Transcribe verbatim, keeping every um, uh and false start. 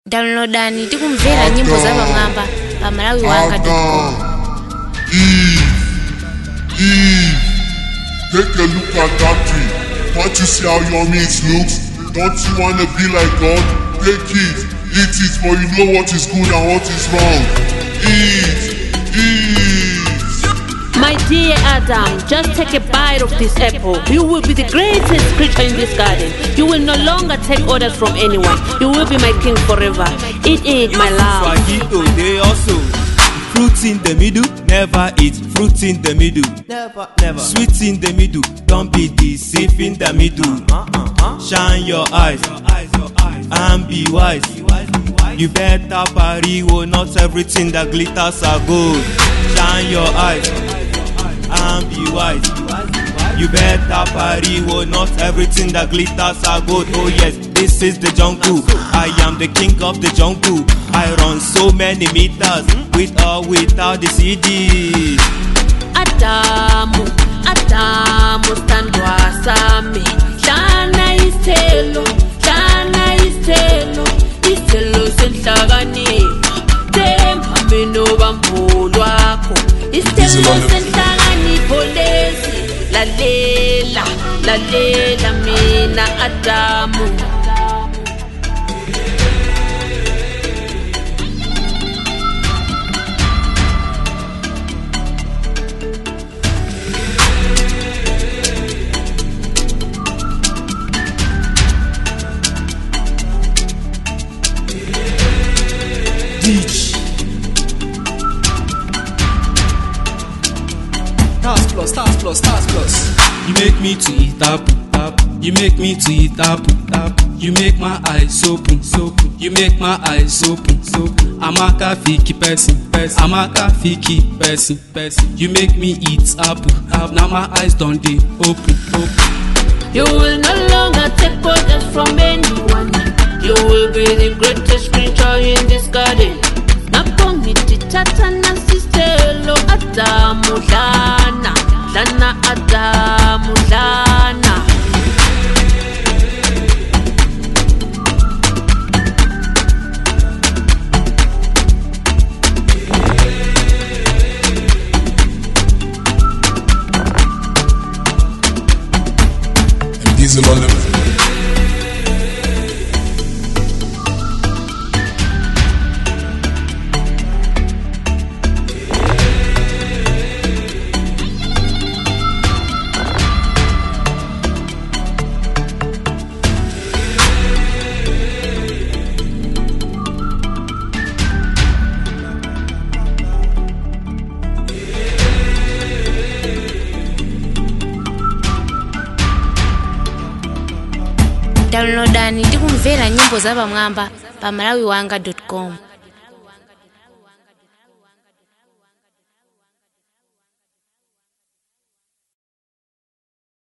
Downloadani tikumvera nyimbo za Bang'amba pa malawi wanga dot com. Eve, Eve, take a look at that tree. Can't you see how yummy it looks? Don't you wanna be like God? Take it, eat it, but you know what is good and what is wrong. Eat, eat. My dear Adam, just take a bite of this apple. You will be the greatest creature in this garden. You will no longer take orders from anyone. You will be my king forever. Eat it, my love. Swahito, they also fruit in the middle, never eat fruit in the middle. Never, never. Sweet in the middle, don't be deceived in the middle. Uh-huh. Shine your eyes, your eyes, your eyes, and be wise. Be wise, be wise. You better party, oh, not everything that glitters are gold. Shine your eyes and be wise. You better party, oh, not everything that glitters are gold. Oh yes, this is the jungle. I am the king of the jungle. I run so many meters, with or without the C D. Adamu, Adamu, stand wasame. Shana istelo, Shana istelo, istelo senhlakani. Tempa mino bambulwako, istelo senhlakani polesi. Lalela, lalela mina Adamu. Stars plus, stars plus, stars plus. You make me to eat apple, apple. You make me to eat apple, apple. You make my eyes open, open. You make my eyes open, open. I'm a kafiki person, person. I'm a kafiki person, person. You make me eat apple, apple. Now my eyes don't dey open, open. You will no longer take orders from anyone. You will be the greatest creature in this garden. Naponiti tatana sistelo Adamu Lana, Lana Adamu Lana. And Diesel on the Downloadani tikumvera nyimbo za Bang'amba pa malawi wanga dot com.